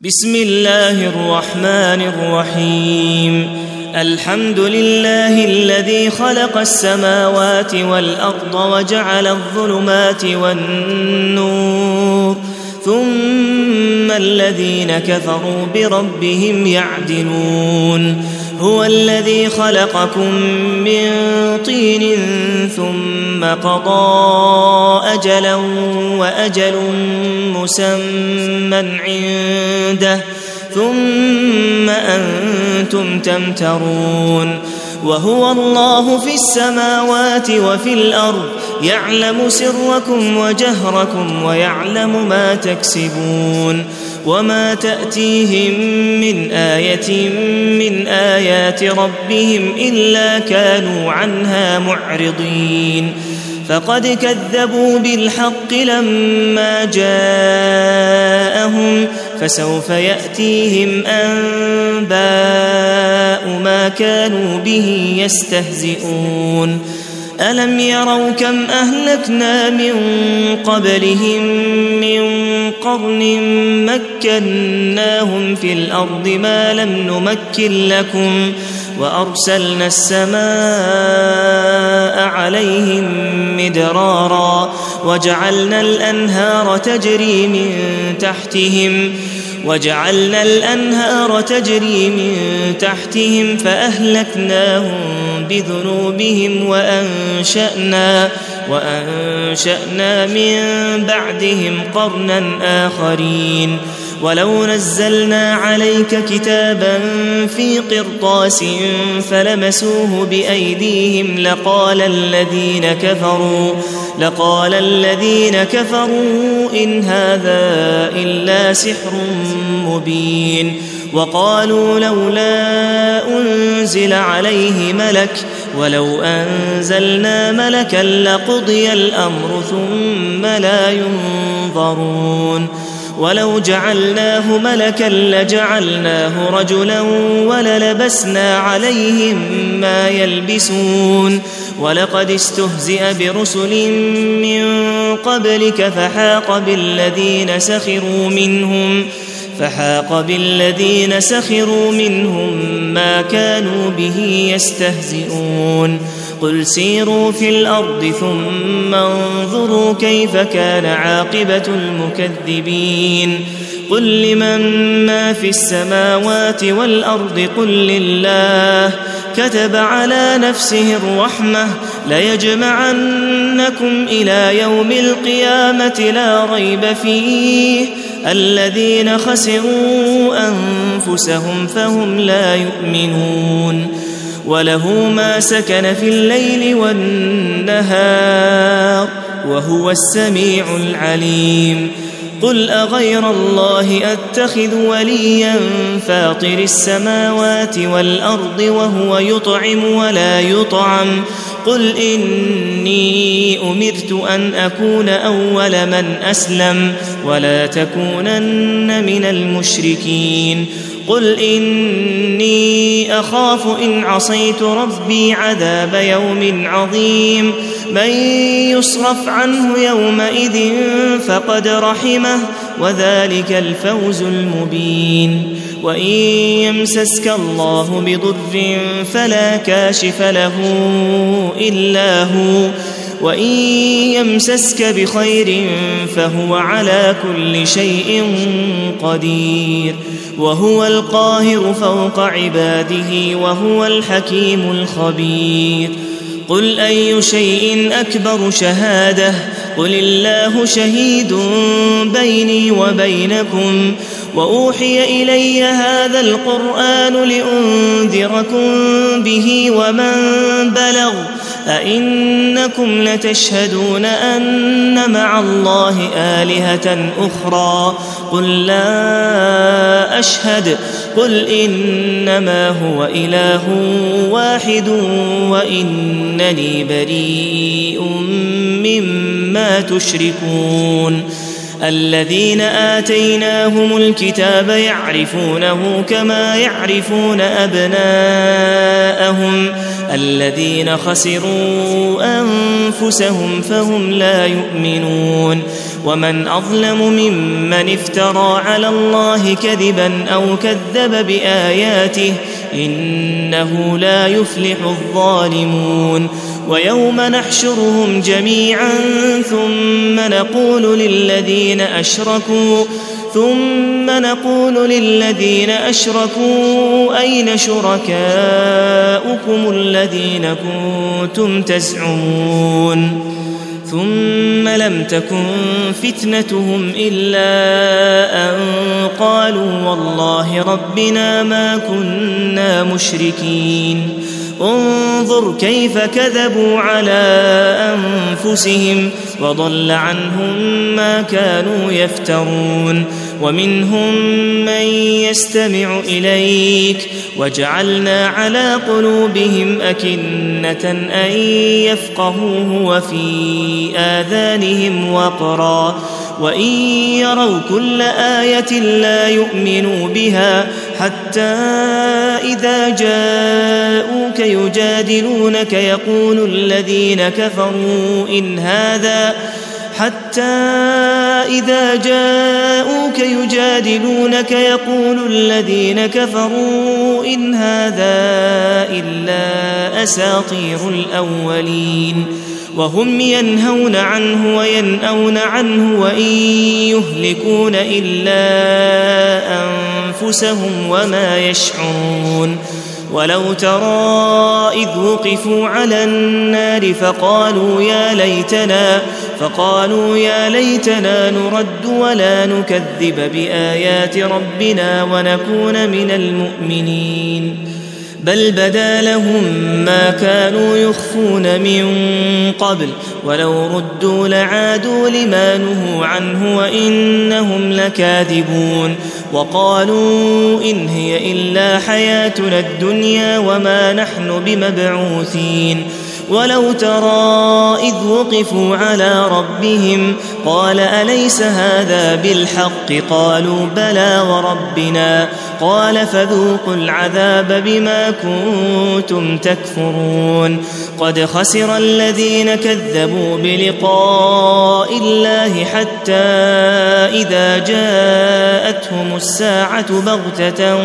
بسم الله الرحمن الرحيم الحمد لله الذي خلق السماوات والأرض وجعل الظلمات والنور ثم الذين كفروا بربهم يعدلون هو الذي خلقكم من طين ثم قضى أجلا وأجل مسمى عنده ثم أنتم تمترون وهو الله في السماوات وفي الأرض يعلم سركم وجهركم ويعلم ما تكسبون وما تأتيهم من آية من آيات ربهم إلا كانوا عنها معرضين فقد كذبوا بالحق لما جاءهم فسوف يأتيهم أنباء ما كانوا به يستهزئون ألم يروا كم أهلكنا من قبلهم من قرن مكناهم في الأرض ما لم نمكن لكم وأرسلنا السماء عليهم مدرارا وجعلنا الأنهار تجري من تحتهم فأهلكناهم بذنوبهم وأنشأنا من بعدهم قرنا آخرين ولو نزلنا عليك كتابا في قرطاس فلمسوه بأيديهم لقال الذين كفروا إن هذا إلا سحر مبين وقالوا لولا أنزل عليه ملك ولو أنزلنا ملكا لقضي الأمر ثم لا ينظرون ولو جعلناه ملكا لجعلناه رجلا وللبسنا عليهم ما يلبسون ولقد استهزئ برسل من قبلك فحاق بالذين سخروا منهم ما كانوا به يستهزئون قل سيروا في الأرض ثم انظروا كيف كان عاقبة المكذبين قل لمن ما في السماوات والأرض قل لله كتب على نفسه الرحمة ليجمعنكم إلى يوم القيامة لا ريب فيه الذين خسروا أنفسهم فهم لا يؤمنون وله ما سكن في الليل والنهار وهو السميع العليم قل أغير الله أتخذ وليا فاطر السماوات والأرض وهو يطعم ولا يطعم قل إني أمرت أن أكون أول من أسلم ولا تكونن من المشركين قل إني أخاف إن عصيت ربي عذاب يوم عظيم من يصرف عنه يومئذ فقد رحمه وذلك الفوز المبين وإن يمسسك الله بضر فلا كاشف له إلا هو وإن يمسسك بخير فهو على كل شيء قدير وهو القاهر فوق عباده وهو الحكيم الخبير قل أي شيء أكبر شهادة قل الله شهيد بيني وبينكم وأوحي إلي هذا القرآن لأنذركم به ومن بلغ أئنكم لتشهدون أن مع الله آلهة أخرى قل لا أشهد قل إنما هو إله واحد وإنني بريء مما تشركون الذين آتيناهم الكتاب يعرفونه كما يعرفون أبناءهم الذين خسروا أنفسهم فهم لا يؤمنون ومن أظلم ممن افترى على الله كذبا أو كذب بآياته إنه لا يفلح الظالمون ويوم نحشرهم جميعا ثم نقول للذين أشركوا أين شركاؤكم الذين كنتم تزعمون ثم لم تكن فتنتهم إلا أن قالوا والله ربنا ما كنا مشركين انظر كيف كذبوا على أنفسهم وضل عنهم ما كانوا يفترون ومنهم من يستمع إليك وجعلنا على قلوبهم أكنة أن يفقهوه وفي آذانهم وقرا وإن يروا كل آية لا يؤمنوا بها حتى إذا جاءوك يجادلونك يقول الذين كفروا إن هذا إلا أساطير الأولين وهم ينهون عنه وينأون عنه وإن يهلكون إلا أنفسهم وما يشعرون ولو ترى إذ وقفوا على النار فقالوا يا ليتنا نرد ولا نكذب بآيات ربنا ونكون من المؤمنين بل بدا لهم ما كانوا يخفون من قبل ولو ردوا لعادوا لما نهوا عنه وإنهم لكاذبون وقالوا إن هي إلا حياتنا الدنيا وما نحن بمبعوثين ولو ترى إذ وقفوا على ربهم قال أليس هذا بالحق قالوا بلى وربنا قال فذوقوا العذاب بما كنتم تكفرون قد خسر الذين كذبوا بلقاء الله حتى إذا جاءتهم الساعة بغتة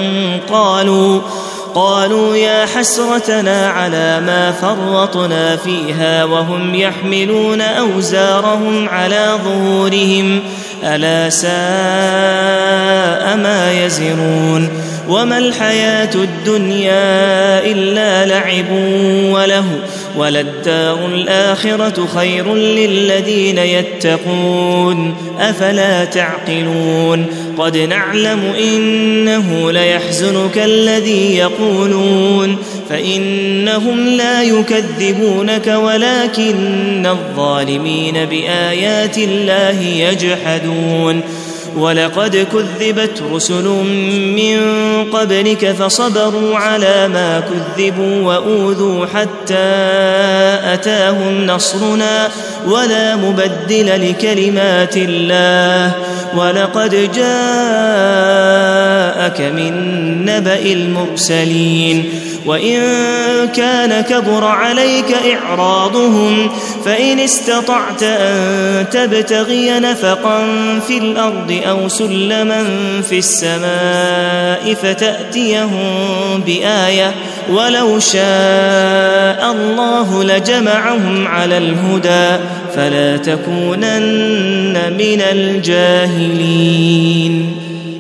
قالوا يا حسرتنا على ما فرطنا فيها وهم يحملون أوزارهم على ظهورهم ألا ساء ما يزرون وما الحياة الدنيا إلا لعب وله وللدار الآخرة خير للذين يتقون أفلا تعقلون قد نعلم إنه ليحزنك الذي يقولون فإنهم لا يكذبونك ولكن الظالمين بآيات الله يجحدون ولقد كذبت رسل من قبلك فصبروا على ما كذبوا وأوذوا حتى أتاهم نصرنا ولا مبدل لكلمات الله ولقد جاءك من نبأ المرسلين وإن كان كبر عليك إعراضهم فإن استطعت أن تبتغي نفقا في الأرض أو سلما في السماء فتأتيهم بآية ولو شاء الله لجمعهم على الهدى فلا تكونن من الجاهلين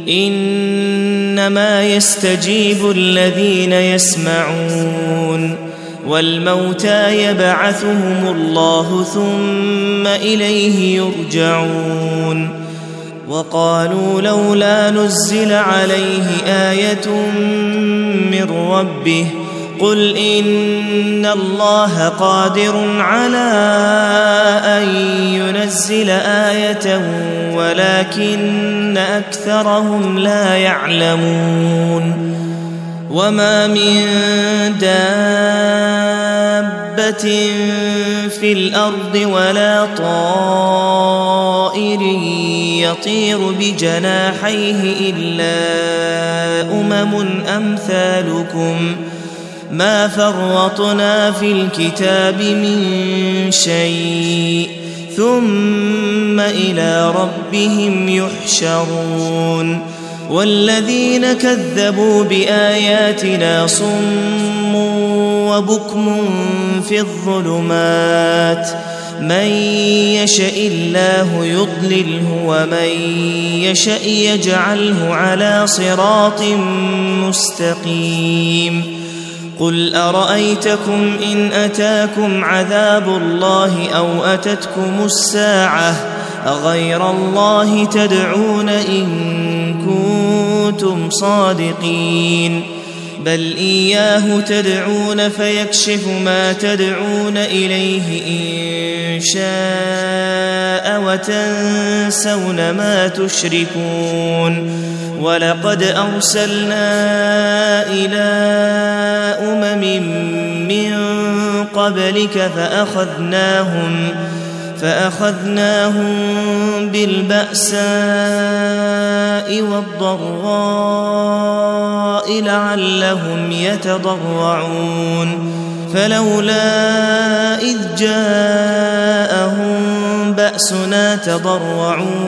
إنما يستجيب الذين يسمعون والموتى يبعثهم الله ثم إليه يرجعون وقالوا لولا نزل عليه آية من ربه قل إن الله قادر على أن ينزل آية ولكن أكثرهم لا يعلمون وما من دابة في الأرض ولا طائر يطير بجناحيه إلا أمثالكم ما فرطنا في الكتاب من شيء ثم إلى ربهم يحشرون والذين كذبوا بآياتنا صم وبكم في الظلمات من يشاء الله يضلله ومن يشاء يجعله على صراط مستقيم قل أرأيتكم إن أتاكم عذاب الله أو أتتكم الساعة أغير الله تدعون إن كنتم صادقين بل إياه تدعون فيكشف ما تدعون إليه إن شاء وتنسون ما تشركون ولقد أرسلنا إلى من قبلك فأخذناهم بالبأساء والضراء لعلهم يتضرعون فلولا إذ جاءهم بأسنا تضرعوا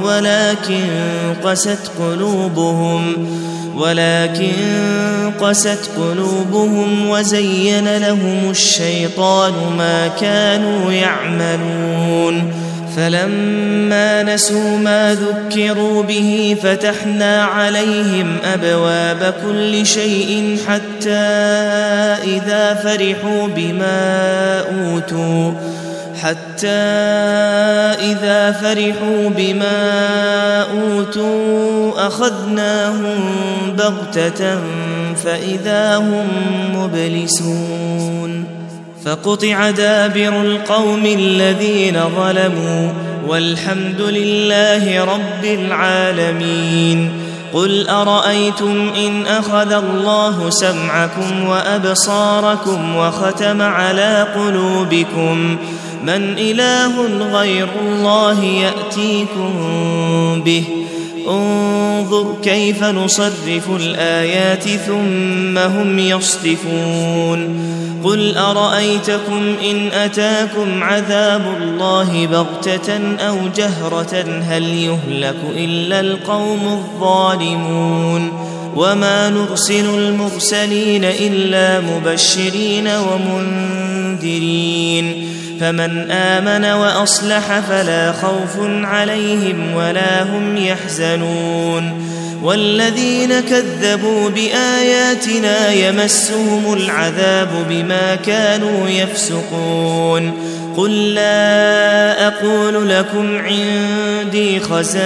ولكن قست قلوبهم وزين لهم الشيطان ما كانوا يعملون فلما نسوا ما ذكروا به فتحنا عليهم أبواب كل شيء حتى إذا فرحوا بما أوتوا أخذناهم بغتة فإذا هم مبلسون فقطع دابر القوم الذين ظلموا والحمد لله رب العالمين قل أرأيتم إن أخذ الله سمعكم وأبصاركم وختم على قلوبكم من إله غير الله يأتيكم به انظر كيف نصرف الآيات ثم هم يصدفون قل أرأيتكم إن أتاكم عذاب الله بغتة أو جهرة هل يهلك إلا القوم الظالمون وما نرسل المرسلين إلا مبشرين ومنذرين فمن آمن وأصلح فلا خوف عليهم ولا هم يحزنون والذين كذبوا بآياتنا يمسهم العذاب بما كانوا يفسقون قل لا أقول لكم عندي خزائن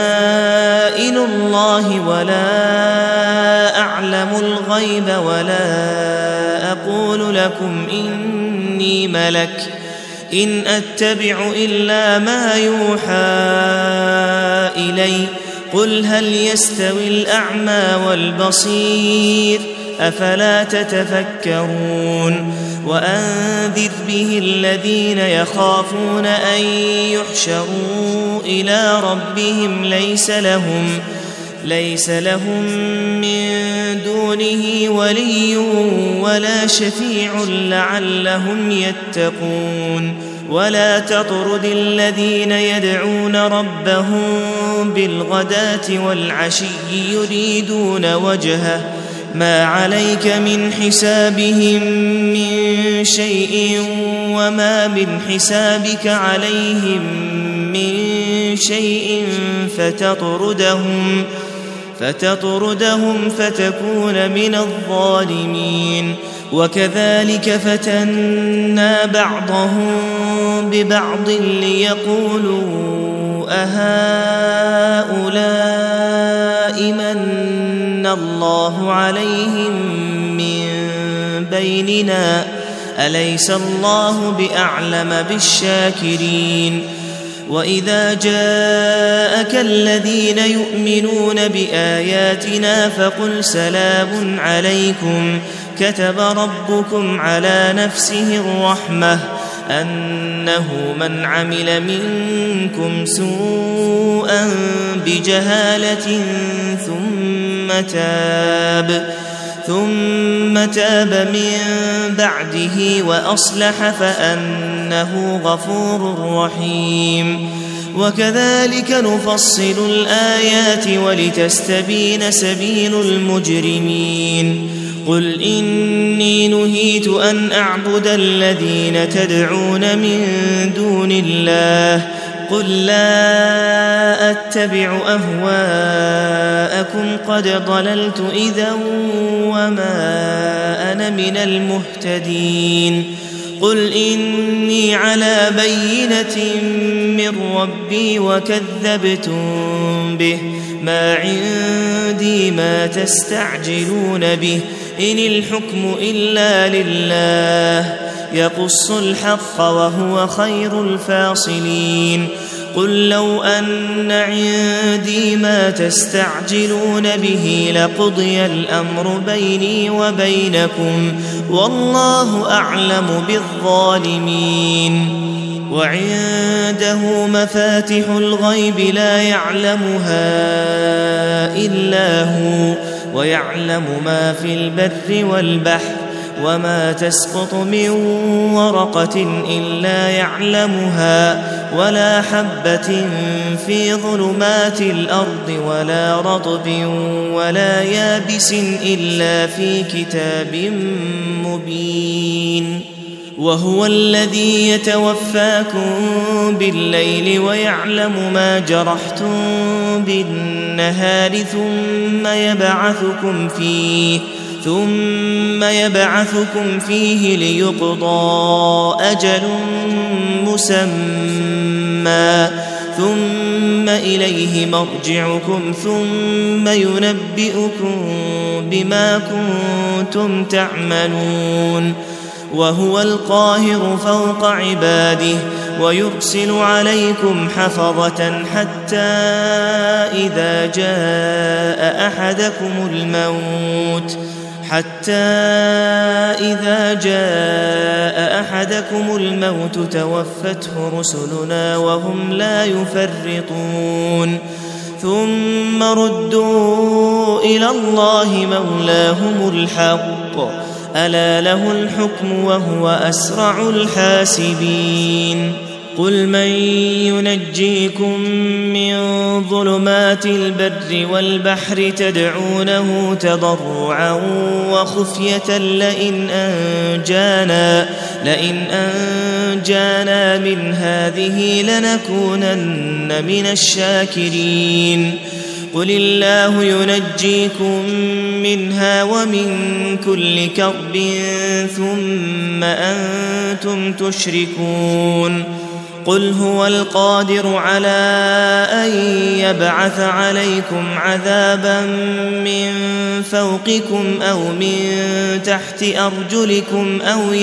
الله ولا أعلم الغيب ولا أقول لكم إني ملك إن أتبع إلا ما يوحى إلي قل هل يستوي الأعمى والبصير أفلا تتفكرون وأنذر به الذين يخافون أن يحشروا إلى ربهم ليس لهم من دونه ولي ولا شفيع لعلهم يتقون ولا تطرد الذين يدعون ربهم بالغداة والعشي يريدون وجهه ما عليك من حسابهم من شيء وما من حسابك عليهم من شيء فتطردهم فتكون من الظالمين وكذلك فتنا بعضهم ببعض ليقولوا أهؤلاء من الله عليهم من بيننا أليس الله بأعلم بالشاكرين وإذا جاءك الذين يؤمنون بآياتنا فقل سلام عليكم كتب ربكم على نفسه الرحمة أنه من عمل منكم ثم تاب من بعده وأصلح فأنه غفور رحيم. وكذلك نفصل الآيات ولتستبين سبيل المجرمين. قل إني نهيت أن أعبد الذين تدعون من دون الله قل لا أتبع أهواءكم قد ضللت إذا وما أنا من المهتدين. قل إني على بينة من ربي وكذبتم به ما عندي ما تستعجلون به إن الحكم إلا لله يقص الحق وهو خير الفاصلين. قل لو أن عندي ما تستعجلون به لقضي الأمر بيني وبينكم والله أعلم بالظالمين. وعنده مفاتح الغيب لا يعلمها إلا هو ويعلم ما في البر والبحر وما تسقط من ورقة إلا يعلمها ولا حبة في ظلمات الأرض ولا رطب ولا يابس إلا في كتاب مبين. وهو الذي يتوفاكم بالليل ويعلم ما جرحتم بالنهار ثم يبعثكم فيه ليقضى أجل مسمى ثم إليه مرجعكم ثم ينبئكم بما كنتم تعملون. وهو القاهر فوق عباده ويرسل عليكم حفظة حتى إذا جاء أحدكم الموت توفته رسلنا وهم لا يفرطون. ثم ردوا إلى الله مولاهم الحق ألا له الحكم وهو أسرع الحاسبين. قل من ينجيكم من ظلمات البر والبحر تدعونه تضرعا وخفية لئن أنجانا من هذه لنكونن من الشاكرين. قل الله ينجيكم منها ومن كل كرب ثم أنتم تشركون. قل هو القادر على أن يبعث عليكم عذابا من فوقكم أو من تحت أرجلكم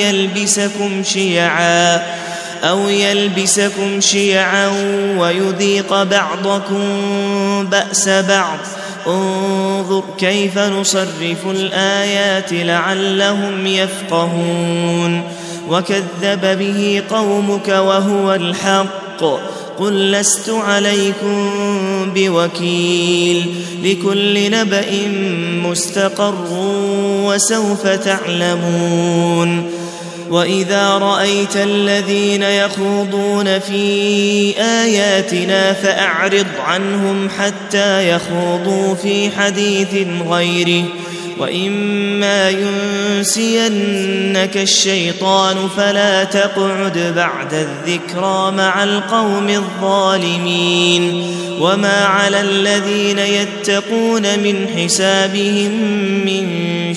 أو يلبسكم شيعا ويذيق بعضكم بأس بعض. انظر كيف نصرف الآيات لعلهم يفقهون. وكذب به قومك وهو الحق قل لست عليكم بوكيل لكل نبأ مستقر وسوف تعلمون. وإذا رأيت الذين يخوضون في آياتنا فأعرض عنهم حتى يخوضوا في حديث غيره وإما ينسينك الشيطان فلا تقعد بعد الذكرى مع القوم الظالمين. وما على الذين يتقون من حسابهم من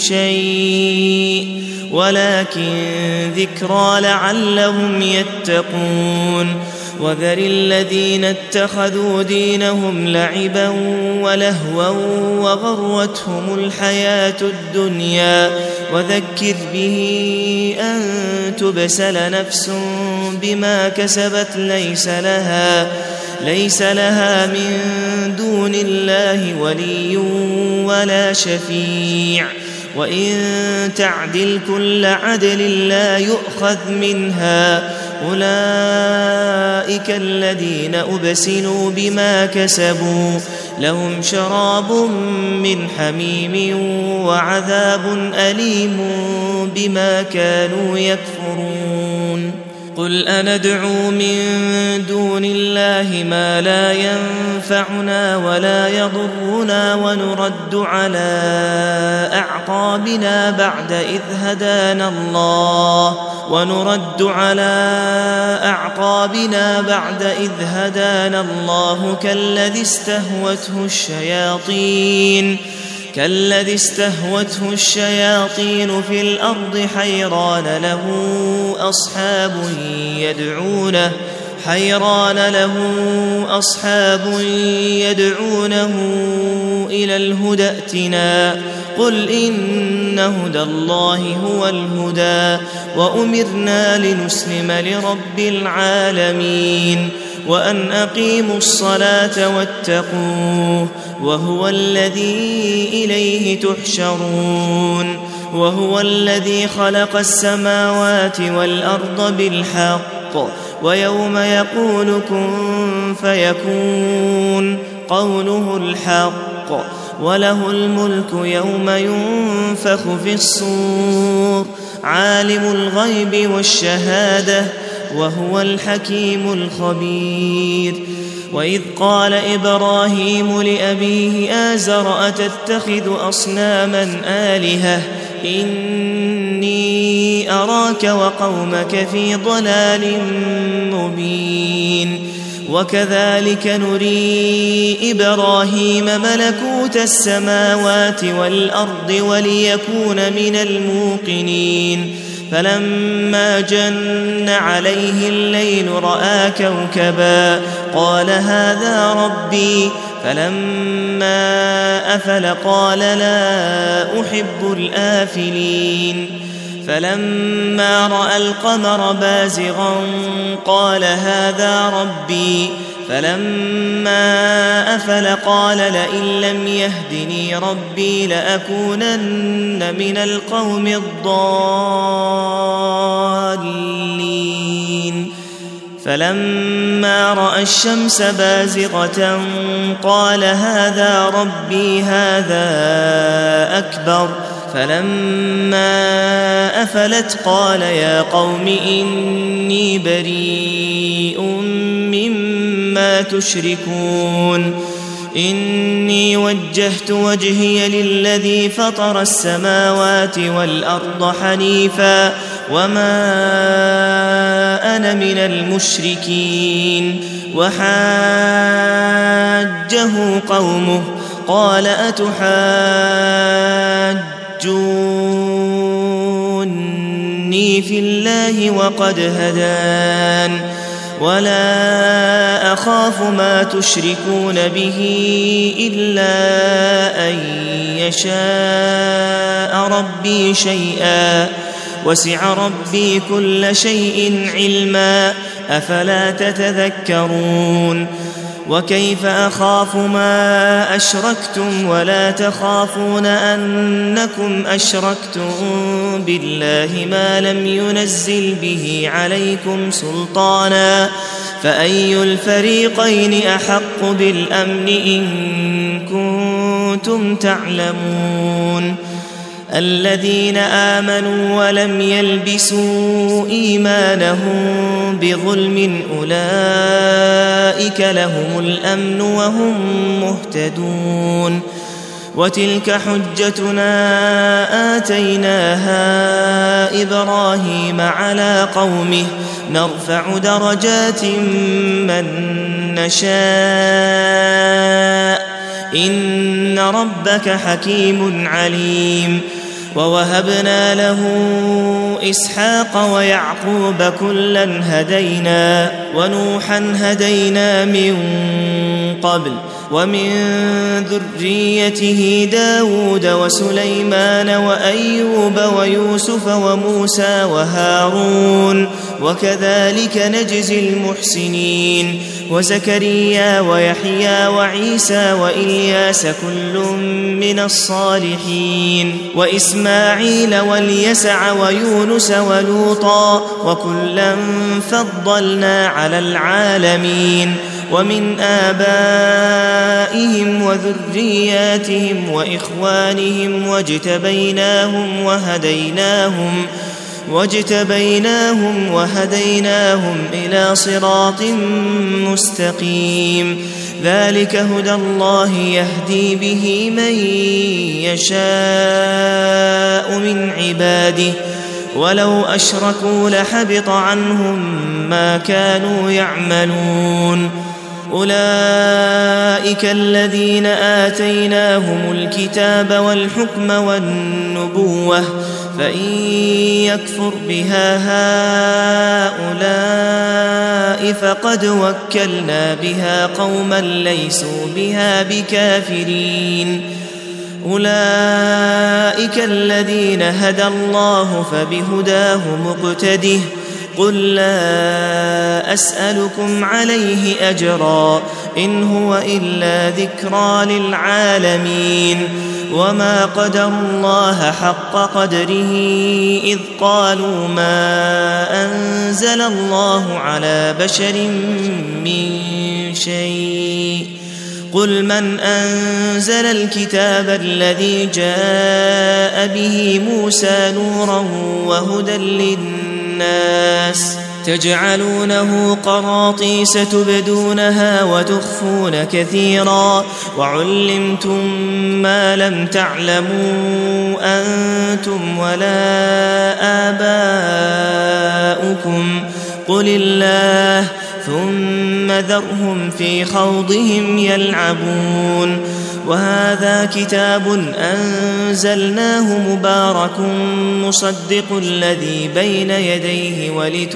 شيء ولكن ذكرى لعلهم يتقون. وذر الذين اتخذوا دينهم لعبا ولهوا وغرتهم الحياة الدنيا وذكر به أن تبسل نفس بما كسبت ليس لها من دون الله ولي ولا شفيع وإن تعدل كل عدل لا يؤخذ منها. أولئك الذين أبسلوا بما كسبوا لهم شراب من حميم وعذاب أليم بما كانوا يكفرون قل أندعو من دون الله ما لا ينفعنا ولا يضرنا ونرد على أعقابنا بعد إذ هدانا الله كالذي استهوته الشياطين في الأرض حيران له أصحاب يدعونه إلى الهدى ائتنا قل إن هدى الله هو الهدى وأمرنا لنسلم لرب العالمين وأن أقيموا الصلاة واتقوه وهو الذي إليه تحشرون وهو الذي خلق السماوات والأرض بالحق ويوم يقول كن فيكون قوله الحق وله الملك يوم ينفخ في الصور عالم الغيب والشهادة وهو الحكيم الخبير وإذ قال إبراهيم لأبيه آزر أتتخذ أصناما آلهة إني أراك وقومك في ضلال مبين وكذلك نري إبراهيم ملكوت السماوات والأرض وليكون من الموقنين فلما جن عليه الليل رأى كوكبا قال هذا ربي فلما أفل قال لا أحب الآفلين فلما رأى القمر بازغا قال هذا ربي فلما أفل قال لئن لم يهدني ربي لأكونن من القوم الضالين فلما رأى الشمس بازغة قال هذا ربي هذا أكبر فلما أفلت قال يا قوم إني بريء مما تشركون إني وجهت وجهي للذي فطر السماوات والأرض حنيفا وما أنا من المشركين وحاجه قومه قال أتحاجوني في الله وقد هدان ولا أخاف ما تشركون به إلا أن يشاء ربي شيئا وسع ربي كل شيء علما أفلا تتذكرون وكيف أخاف ما أشركتم ولا تخافون أنكم أشركتم بالله ما لم ينزل به عليكم سلطانا فأي الفريقين أحق بالأمن إن كنتم تعلمون الذين آمنوا ولم يلبسوا إيمانهم بظلم أولئك لهم الأمن وهم مهتدون وتلك حجتنا آتيناها إبراهيم على قومه نرفع درجات من نشاء إن ربك حكيم عليم ووهبنا له إسحاق ويعقوب كلا هدينا ونوحا هدينا من قبل ومن ذريته داود وسليمان وأيوب ويوسف وموسى وهارون وكذلك نجزي المحسنين وزكريا ويحيى وعيسى وإلياس كل من الصالحين وإسماعيل واليسع ويونس ولوطا وكلا فضلنا على العالمين ومن آبائهم وذرياتهم وإخوانهم واجتبيناهم وهديناهم إلى صراط مستقيم ذلك هدى الله يهدي به من يشاء من عباده ولو أشركوا لحبط عنهم ما كانوا يعملون أولئك الذين آتيناهم الكتاب والحكم والنبوة فإن يكفر بها هؤلاء فقد وكلنا بها قوما ليسوا بها بكافرين أولئك الذين هدى الله فبهداه مقتده قل لا أسألكم عليه أجرا إن هو إلا ذكرى للعالمين وما قدروا الله حق قدره إذ قالوا ما أنزل الله على بشر من شيء قل من أنزل الكتاب الذي جاء به موسى نورا وهدى للناس تجعلونه قراطيس تبدونها وتخفون كثيرا وعلمتم ما لم تعلموا أنتم ولا آباؤكم قل الله ثم ذرهم في خوضهم يلعبون وهذا كتاب أنزلناه مبارك مصدق الذي بين يديه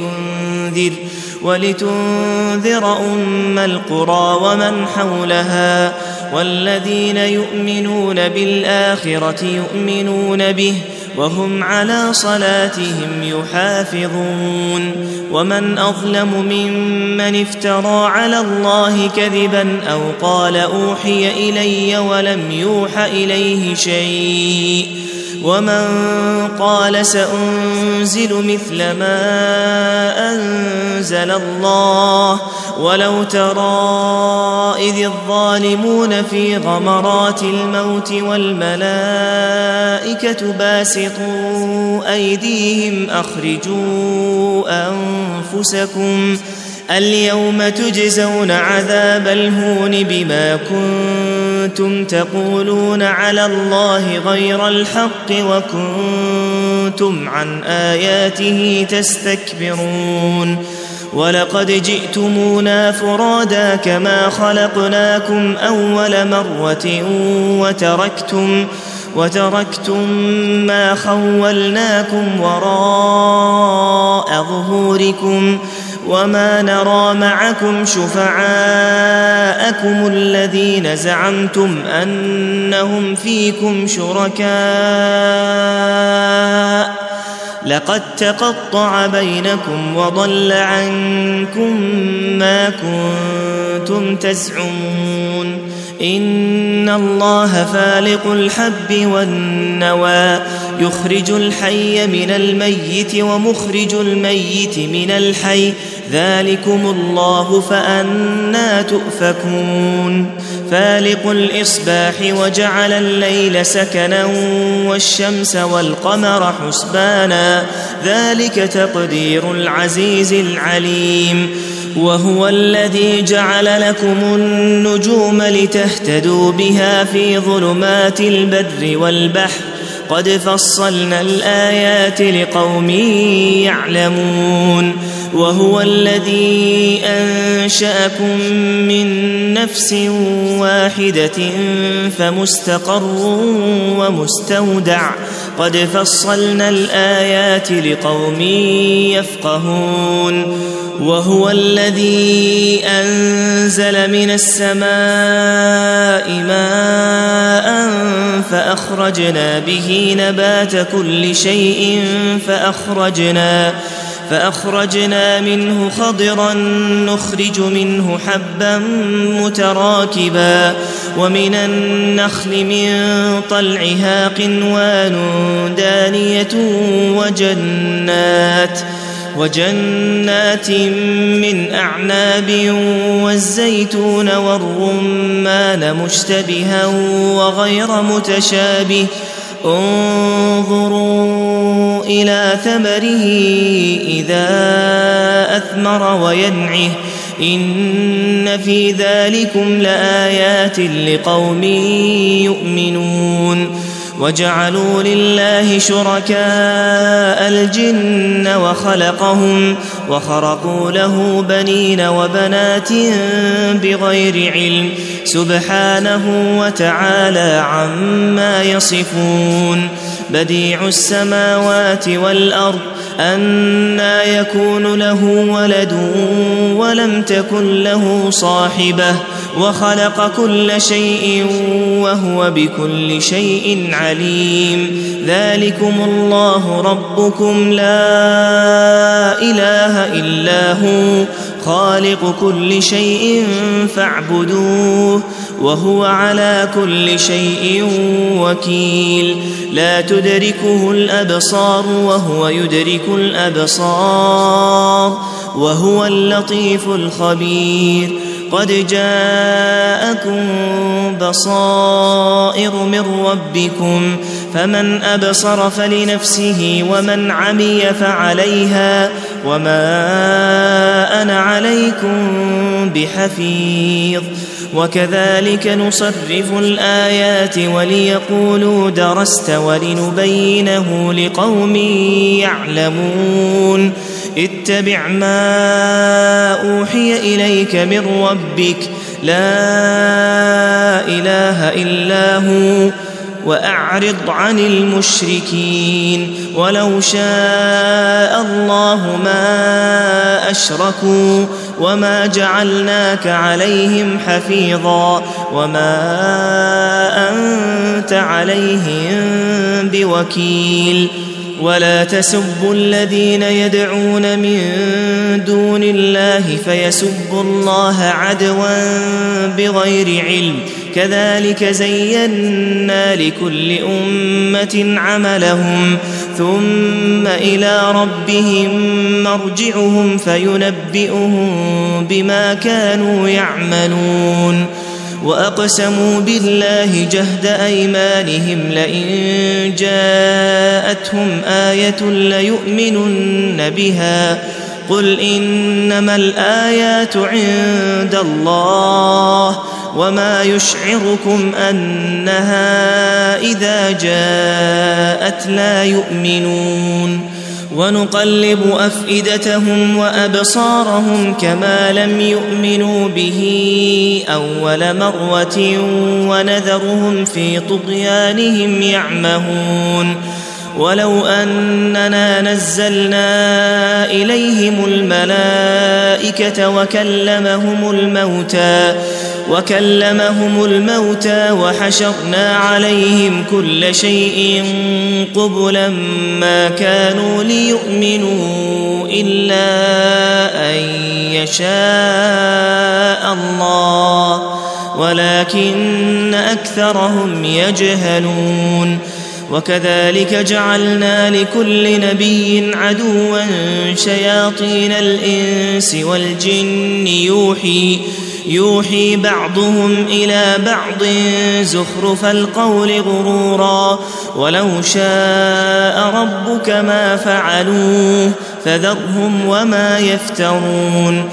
ولتنذر أم القرى ومن حولها والذين يؤمنون بالآخرة يؤمنون به وهم على صلاتهم يحافظون ومن أظلم ممن افترى على الله كذبا أو قال أوحي إلي ولم يوح إليه شيء ومن قال سأنزل مثل ما أنزل الله ولو ترى إذ الظالمون في غمرات الموت والملائكة باسطوا أيديهم أخرجوا أنفسكم اليوم تجزون عذاب الهون بما كنتم تقولون على الله غير الحق وكنتم عن آياته تستكبرون ولقد جئتمونا فرادا كما خلقناكم أول مرة وتركتم ما خولناكم وراء ظهوركم وما نرى معكم شفعاءكم الذين زعمتم أنهم فيكم شركاء لقد تقطع بينكم وضل عنكم ما كنتم تزعمون إن الله فالق الحب والنوى يخرج الحي من الميت ومخرج الميت من الحي ذلكم الله فأنى تؤفكون فالق الإصباح وجعل الليل سكنا والشمس والقمر حسبانا ذلك تقدير العزيز العليم وهو الذي جعل لكم النجوم لتهتدوا بها في ظلمات البر والبحر قد فصلنا الآيات لقوم يعلمون وهو الذي أنشأكم من نفس واحدة فمستقر ومستودع قد فصلنا الآيات لقوم يفقهون وهو الذي أنزل من السماء ماء فأخرجنا به نبات كل شيء فأخرجنا منه خضرا نخرج منه حبا متراكبا ومن النخل من طلعها قنوان دانية وجنات من أعناب والزيتون والرمان مشتبها وغير متشابه انظروا إلى ثمره إذا أثمر وينعه إن في ذلكم لآيات لقوم يؤمنون وجعلوا لله شركاء الجن وخلقهم وخرقوا له بنين وبنات بغير علم سبحانه وتعالى عما يصفون بديع السماوات والأرض أنى يكون له ولد ولم تكن له صاحبة وخلق كل شيء وهو بكل شيء عليم ذلكم الله ربكم لا إله إلا هو خالق كل شيء فاعبدوه وهو على كل شيء وكيل لا تدركه الأبصار وهو يدرك الأبصار وهو اللطيف الخبير قد جاءكم بصائر من ربكم فمن أبصر فلنفسه ومن عمي فعليها وما أنا عليكم بحفيظ وكذلك نصرف الآيات وليقولوا درست ولنبينه لقوم يعلمون اتبع ما أوحي إليك من ربك لا إله إلا هو وأعرض عن المشركين ولو شاء الله ما أشركوا وما جعلناك عليهم حفيظا وما أنت عليهم بوكيل ولا تسبوا الذين يدعون من دون الله فيسبوا الله عدوا بغير علم كذلك زينا لكل أمة عملهم ثم إلى ربهم مرجعهم فينبئهم بما كانوا يعملون وأقسموا بالله جهد أيمانهم لئن جاءتهم آية ليؤمنن بها قل إنما الآيات عند الله وما يشعركم أنها إذا جاءت لا يؤمنون ونقلب أفئدتهم وأبصارهم كما لم يؤمنوا به أول مرة ونذرهم في طغيانهم يعمهون ولو أننا نزلنا إليهم الملائكة وكلمهم الموتى وحشرنا عليهم كل شيء قبلا ما كانوا ليؤمنوا إلا أن يشاء الله ولكن أكثرهم يجهلون وكذلك جعلنا لكل نبي عدوا شياطين الإنس والجن يوحي بعضهم إلى بعض زخرف القول غرورا ولو شاء ربك ما فعلوه فذرهم وما يفترون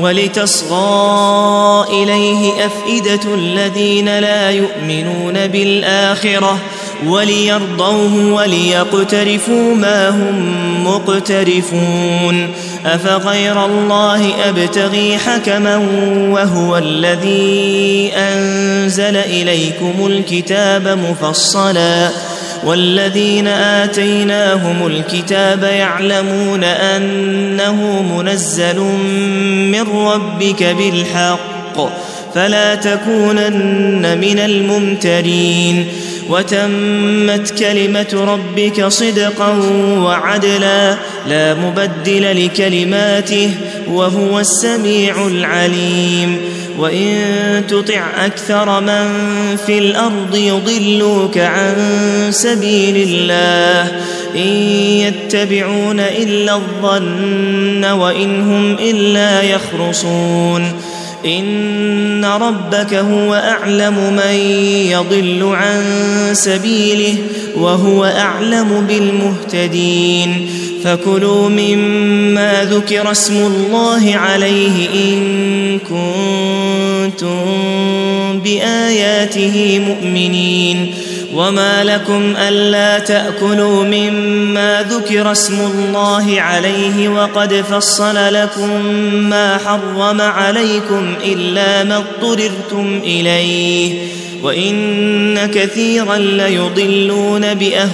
ولتصغى إليه أفئدة الذين لا يؤمنون بالآخرة وليرضوه وليقترفوا ما هم مقترفون أفغير الله أبتغي حكما وهو الذي أنزل إليكم الكتاب مفصلا والذين آتيناهم الكتاب يعلمون أنه منزل من ربك بالحق فلا تكونن من الممترين وتمت كلمة ربك صدقا وعدلا لا مبدل لكلماته وهو السميع العليم وإن تطع أكثر من في الأرض يضلوك عن سبيل الله إن يتبعون إلا الظن وإن هم إلا يخرصون إن ربك هو أعلم من يضل عن سبيله وهو أعلم بالمهتدين فكلوا مما ذكر اسم الله عليه إن كنتم بآياته مؤمنين وما لكم ألا تأكلوا مما ذكر اسم الله عليه وقد فصل لكم ما حرم عليكم إلا ما اضطررتم إليه وإن كثيرا ليضلون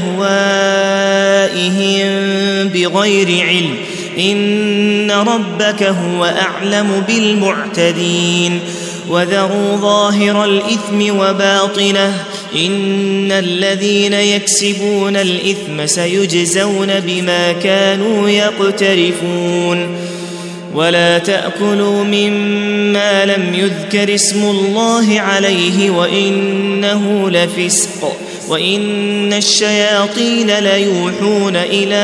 بأهوائهم بغير علم إن ربك هو أعلم بالمعتدين وذروا ظاهر الإثم وباطنه إن الذين يكسبون الإثم سيجزون بما كانوا يقترفون ولا تأكلوا مما لم يذكر اسم الله عليه وإنه لفسق وإن الشياطين ليوحون إلى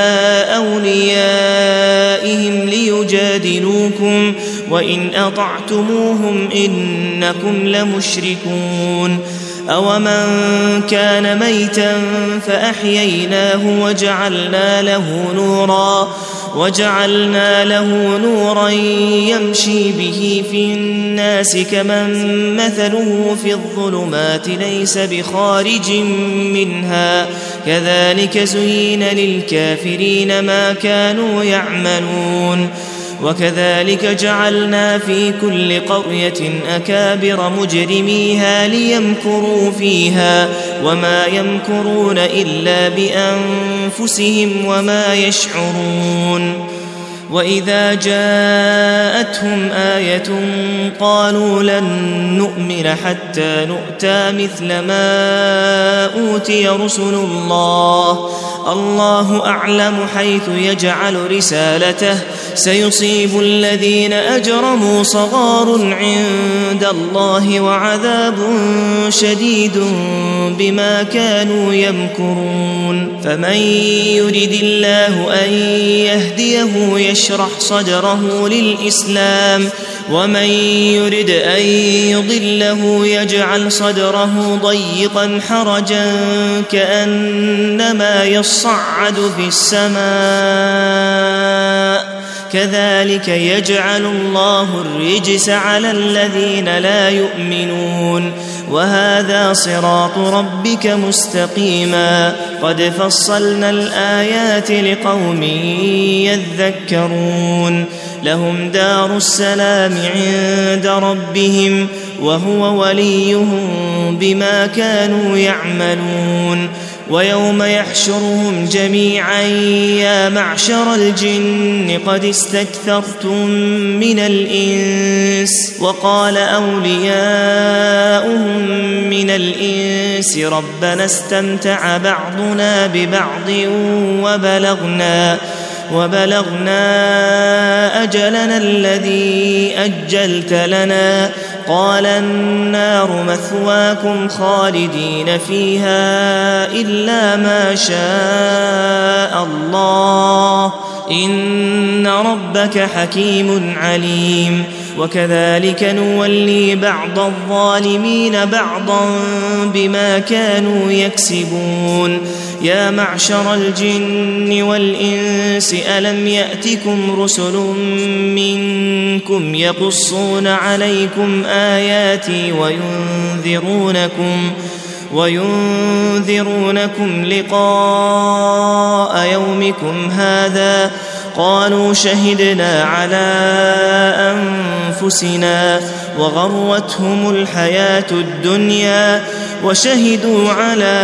أوليائهم ليجادلوكم وإن أطعتموهم إنكم لمشركون أومن كان ميتا فأحييناه وجعلنا له نورا يمشي به في الناس كمن مثله في الظلمات ليس بخارج منها كذلك زين للكافرين ما كانوا يعملون وكذلك جعلنا في كل قرية أكابر مجرميها ليمكروا فيها وما يمكرون إلا بأنفسهم وما يشعرون وإذا جاءتهم آية قالوا لن نؤمن حتى نؤتى مثل ما أوتي رسل الله أعلم حيث يجعل رسالته سيصيب الذين أجرموا صغار عند الله وعذاب شديد بما كانوا يمكرون فمن يرد الله أن يهديه يشرح صدره للإسلام ومن يرد أن يضله يجعل صدره ضيقا حرجا كأنما يصعد في السماء كذلك يجعل الله الرجس على الذين لا يؤمنون وهذا صراط ربك مستقيما قد فصلنا الآيات لقوم يذكرون لهم دار السلام عند ربهم وهو وليهم بما كانوا يعملون ويوم يحشرهم جميعا يا معشر الجن قد استكثرتم من الإنس وقال أولياؤهم من الإنس ربنا استمتع بعضنا ببعض وبلغنا أجلنا الذي أجلت لنا قال النار مثواكم خالدين فيها إلا ما شاء الله إن ربك حكيم عليم وكذلك نولي بعض الظالمين بعضا بما كانوا يكسبون يا معشر الجن والإنس ألم يأتكم رسل منكم يقصون عليكم آياتي وينذرونكم لقاء يومكم هذا قالوا شهدنا على أنفسنا وغرتهم الحياة الدنيا وشهدوا على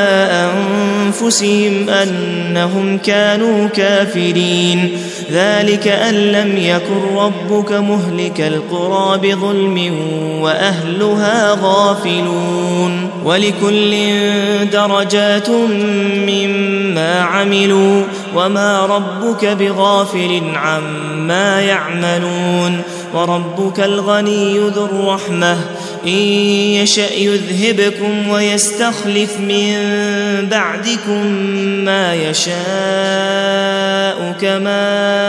أنفسهم أنهم كانوا كافرين ذلك أن لم يكن ربك مهلك القرى بظلم وأهلها غافلون ولكل درجات مما عملوا وما ربك بغافل عما يعملون وربك الغني ذو الرحمة إن يشأ يذهبكم ويستخلف من بعدكم ما يشاء كما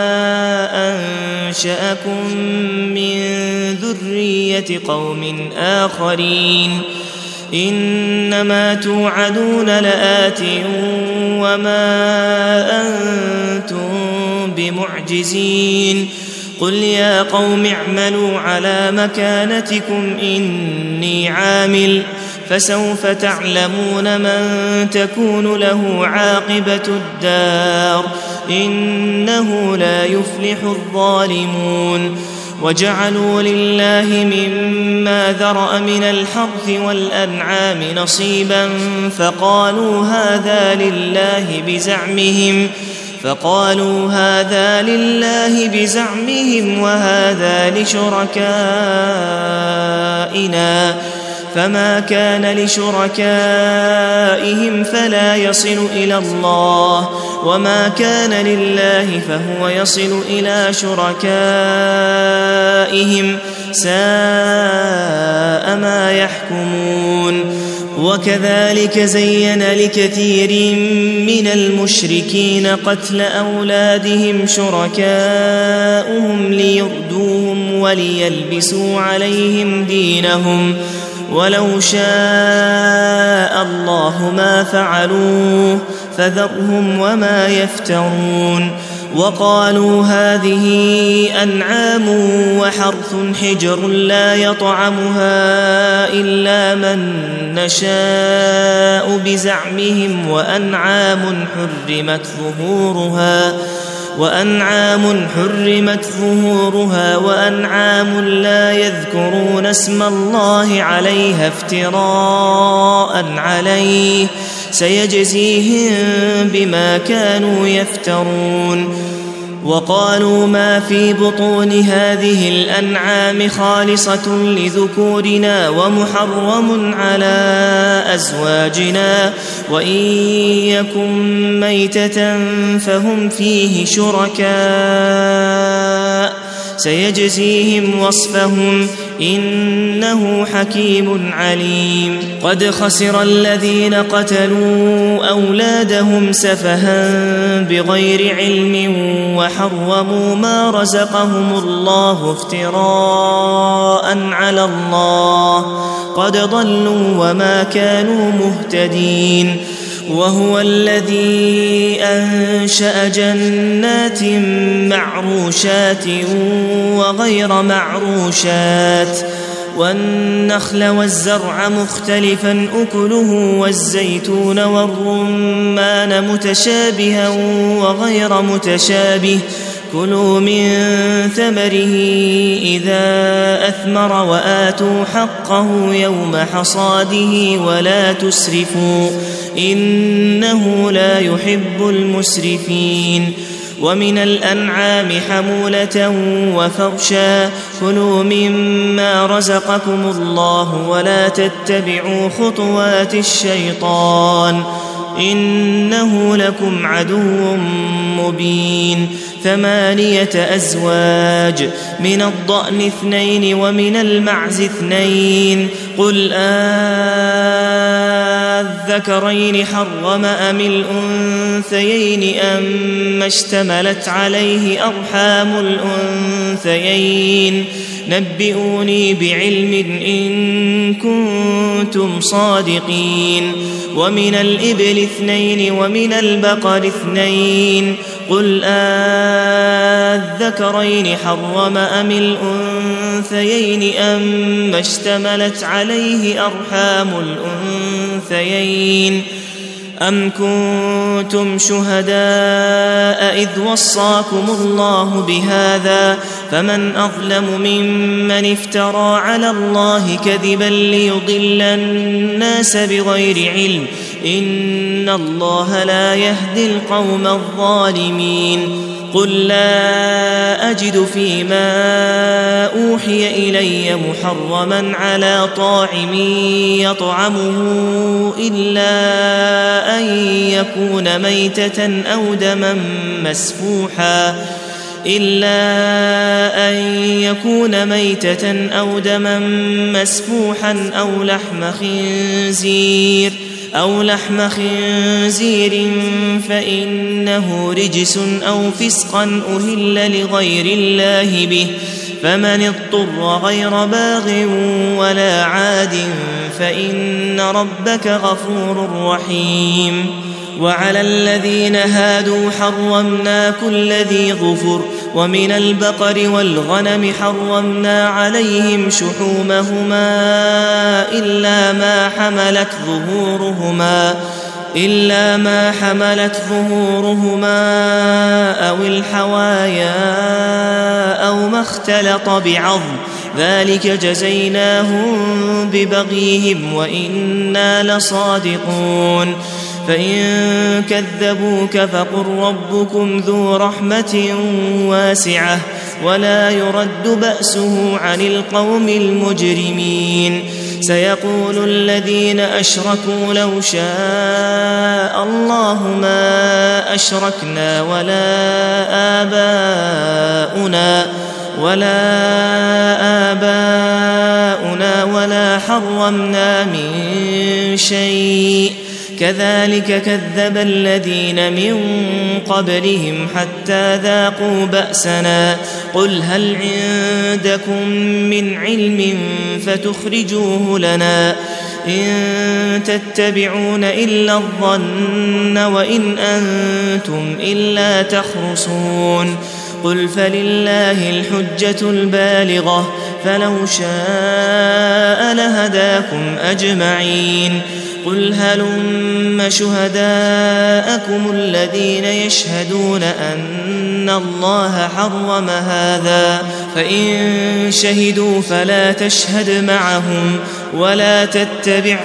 أنشأكم من ذرية قوم آخرين إنما توعدون لآت وما أنتم بمعجزين قل يا قوم اعملوا على مكانتكم إني عامل فسوف تعلمون من تكون له عاقبة الدار إنه لا يفلح الظالمون وجعلوا لله مما ذرأ من الحرث والأنعام نصيبا فقالوا هذا لله بزعمهم وهذا لشركائنا فما كان لشركائهم فلا يصل إلى الله وما كان لله فهو يصل إلى شركائهم ساء ما يحكمون وكذلك زين لكثير من المشركين قتل أولادهم شركاؤهم ليردوهم وليلبسوا عليهم دينهم ولو شاء الله ما فعلوه فذرهم وما يفترون وقالوا هذه أنعام وحرث حجر لا يطعمها إلا من نشاء بزعمهم وأنعام حرمت ظهورها وأنعام لا يذكرون اسم الله عليها افتراء عليه سيجزيهم بما كانوا يفترون وقالوا ما في بطون هذه الأنعام خالصة لذكورنا ومحرم على أزواجنا وإن يكن ميتة فهم فيه شركاء سيجزيهم وصفهم إنه حكيم عليم قد خسر الذين قتلوا أولادهم سفها بغير علم وحرموا ما رزقهم الله افتراء على الله قد ضلوا وما كانوا مهتدين وهو الذي أنشأ جنات معروشات وغير معروشات والنخل والزرع مختلفا أكله والزيتون والرمان متشابها وغير متشابه كلوا من ثمره إذا أثمر وآتوا حقه يوم حصاده ولا تسرفوا إنه لا يحب المسرفين ومن الأنعام حمولة وفرشا كلوا مما رزقكم الله ولا تتبعوا خطوات الشيطان إنه لكم عدو مبين 8 أزواج من الضأن 2 ومن المعز 2 قل الذكرين حرم أم الأنثيين أما اشتملت عليه أرحام الأنثيين نبئوني بعلم إن كنتم صادقين ومن الإبل 2 ومن البقر 2 قل الذكرين حرم أم الأنثيين أما اشتملت عليه أرحام الأنثيين أم كنتم شهداء إذ وصاكم الله بهذا فمن أظلم ممن افترى على الله كذبا ليضل الناس بغير علم إن الله لا يهدي القوم الظالمين قل لا أجد فيما أوحي إلي محرما على طاعم يطعمه إلا أن يكون ميتة أو دما مسفوحا إلا أن يكون ميتة أو دما مسفوحا أو لحم خنزير فإنه رجس أو فسقا أهل لغير الله به، فمن اضطر غير باغ ولا عاد فإن ربك غفور رحيم. وعلى الذين هادوا حرمنا كل ذي ظفر، ومن البقر والغنم حرمنا عليهم شحومهما إلا ما حملت ظهورهما أو الحوايا أو ما اختلط بعظم، ذلك جزيناهم ببغيهم وإنا لصادقون. فإن كذبوك فقل ربكم ذو رحمة واسعة ولا يرد بأسه عن القوم المجرمين. سيقول الذين أشركوا لو شاء الله ما أشركنا ولا آباؤنا ولا حرمنا من شيء، كذلك كذب الذين من قبلهم حتى ذاقوا بأسنا. قل هل عندكم من علم فتخرجوه لنا؟ إن تتبعون إلا الظن وإن أنتم إلا تخرصون. قل فلله الحجة البالغة، فلو شاء لهداكم أجمعين. قل هلم شهداءكم الذين يشهدون أن الله حرم هذا، فإن شهدوا فلا تشهد معهم ولا تتبع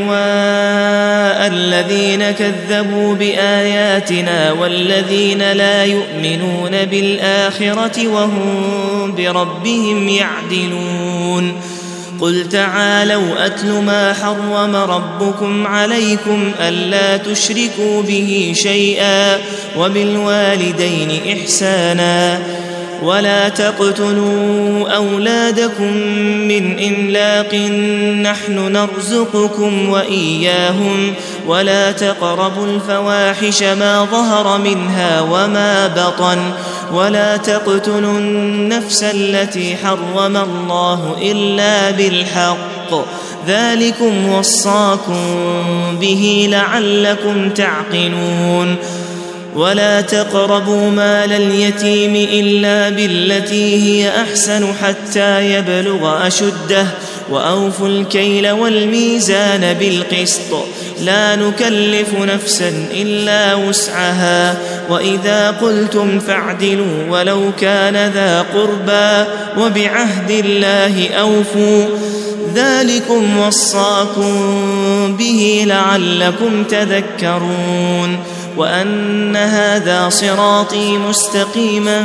أهواء الذين كذبوا بآياتنا والذين لا يؤمنون بالآخرة وهم بربهم يعدلون. قل تعالوا أتل ما حرم ربكم عليكم ألا تشركوا به شيئا وبالوالدين إحسانا ولا تقتلوا أولادكم من إملاق نحن نرزقكم وإياهم ولا تقربوا الفواحش ما ظهر منها وما بطن ولا تقتلوا النفس التي حرم الله إلا بالحق ذلكم وصاكم به لعلكم تعقلون. ولا تقربوا مال اليتيم إلا بالتي هي أحسن حتى يبلغ أشده وأوفوا الكيل والميزان بالقسط لا نكلف نفسا إلا وسعها وإذا قلتم فاعدلوا ولو كان ذا قربى وبعهد الله أوفوا ذلكم وصاكم به لعلكم تذكرون. وأن هذا صراطي مستقيما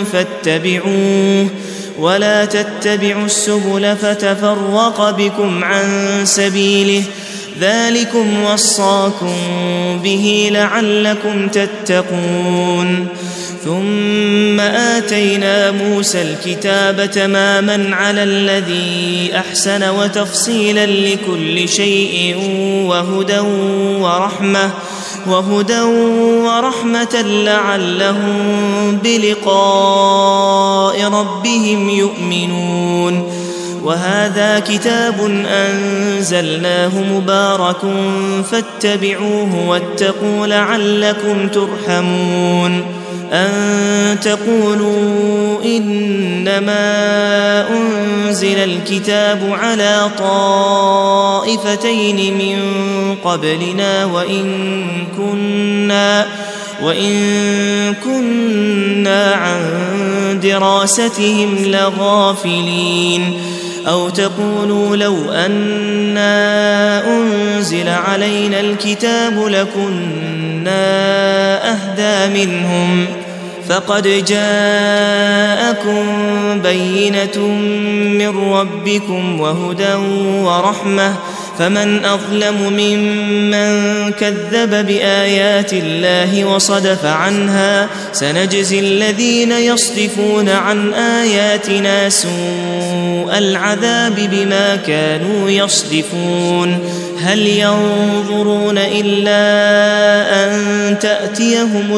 فاتبعوه ولا تتبعوا السبل فتفرق بكم عن سبيله ذلكم وصاكم به لعلكم تتقون. ثم آتينا موسى الكتاب تماما على الذي أحسن وتفصيلا لكل شيء وهدى ورحمة لعلهم بلقاء ربهم يؤمنون. وهذا كتاب أنزلناه مبارك فاتبعوه واتقوا لعلكم ترحمون. أن تقولوا إنما أنزل الكتاب على طائفتين من قبلنا وإن كنا عن دراستهم لغافلين. أو تقولوا لو أنا أنزل علينا الكتاب لكنا أهدى منهم فقد جاءكم بينة من ربكم وهدى ورحمة فمن أظلم ممن كذب بآيات الله وصدف عنها سنجزي الذين يصدفون عن آياتنا سوء العذاب بما كانوا يصدفون هل ينظرون إلا أن تأتيهم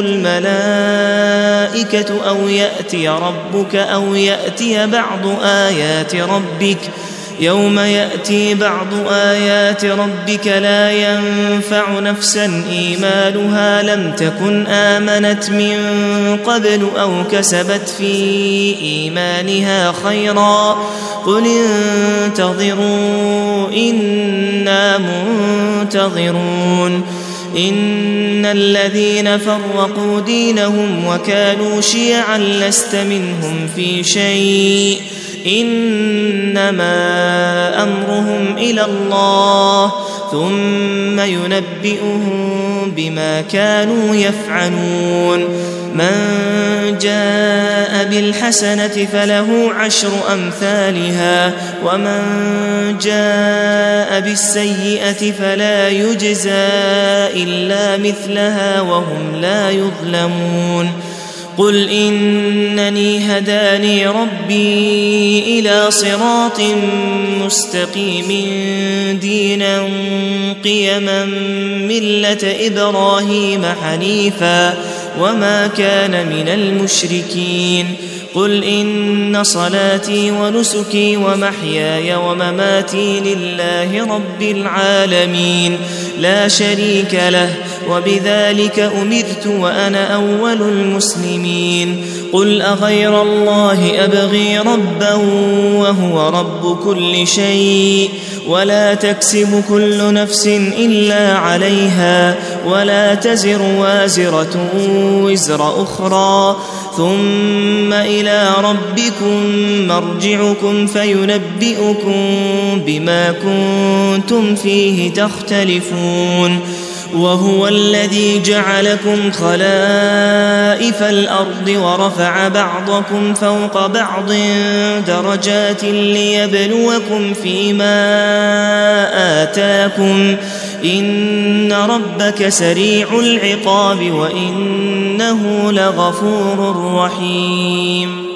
الملائكة أو يأتي ربك أو يأتي بعض آيات ربك يوم يأتي بعض آيات ربك لا ينفع نفسا إيمانها لم تكن آمنت من قبل أو كسبت في إيمانها خيرا قل انتظروا إنا منتظرون إن الذين فرقوا دينهم وكانوا شيعا لست منهم في شيء إنما أمرهم إلى الله ثم ينبئهم بما كانوا يفعلون من جاء بالحسنة فله 10 أمثالها ومن جاء بالسيئة فلا يجزى إلا مثلها وهم لا يظلمون قل إنني هداني ربي إلى صراط مستقيم دينا قيما ملة إبراهيم حنيفا وما كان من المشركين قل إن صلاتي ونسكي ومحياي ومماتي لله رب العالمين لا شريك له وبذلك أمرت وأنا أول المسلمين قل أغير الله أبغي ربا وهو رب كل شيء ولا تكسب كل نفس إلا عليها ولا تزر وازرة وزر أخرى ثم إلى ربكم مرجعكم فينبئكم بما كنتم فيه تختلفون وهو الذي جعلكم خلائف الأرض ورفع بعضكم فوق بعض درجات ليبلوكم فيما آتاكم إن ربك سريع العقاب وإنه لغفور رحيم